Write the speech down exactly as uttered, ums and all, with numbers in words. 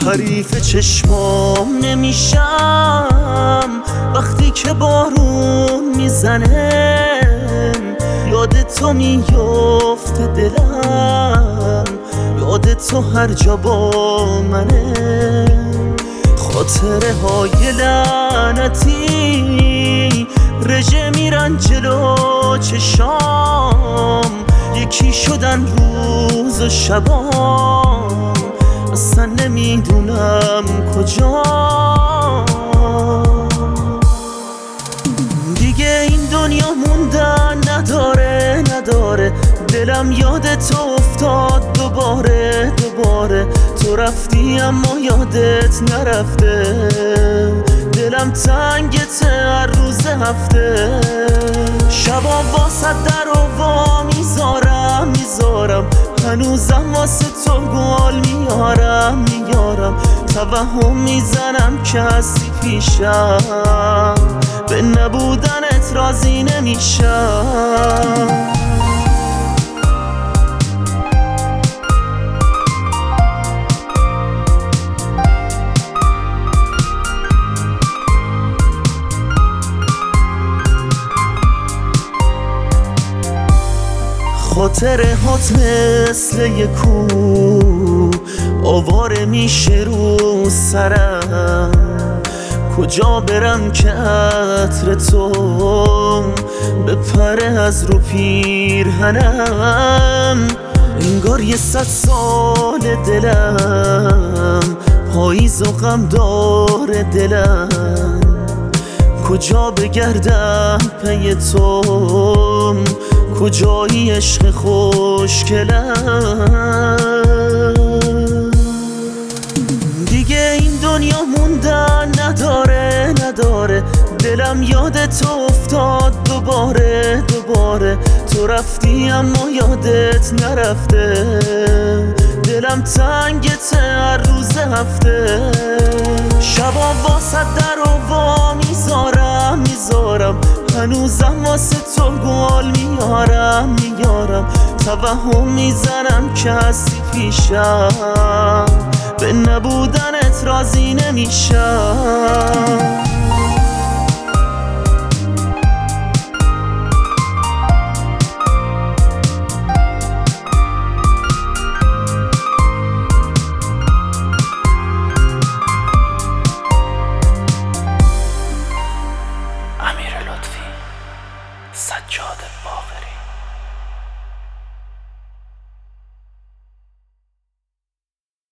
حریف چشمام نمیشم وقتی که بارون میزنه، یاد تو میفته دلم، یاد تو هر جا با منه. خاطره های لعنتی رژه میرن جلو چشام، یکی شدن روز و شبام، اصلا نمیدونم کجا. دیگه این دنیا موندن نداره نداره، دلم یاد تو افتاد دوباره دوباره. تو رفتی اما یادت نرفته، دلم تنگته هر روز هفته. شبا واسه در و وا میذارم میذارم، هنوزم واسه تو گل میارم میارم. توهم میزنم که هستی پیشم، به نبودنت راضی نمیشم. خاطره هات مثل یه کوه آواره میشه رو سرم، کجا برم که عطر تو بپره از رو پیرهنم. انگار یه صد سال دلم پاییز و غم داره دلم، کجا بگردم پی تو، کجایی عشق خوشگلم. دیگه این دنیا موندن نداره نداره، دلم یاد تو افتاد دوباره دوباره. تو رفتی اما یادت نرفته، دلم تنگته هر روز هفته. شبا واسه در و وا میذارم میذارم، هنوزم واسه تو گل میارم میارم. توهم میزنم که هستی پیشم، به نبودنت راضی نمیشم. سجاد با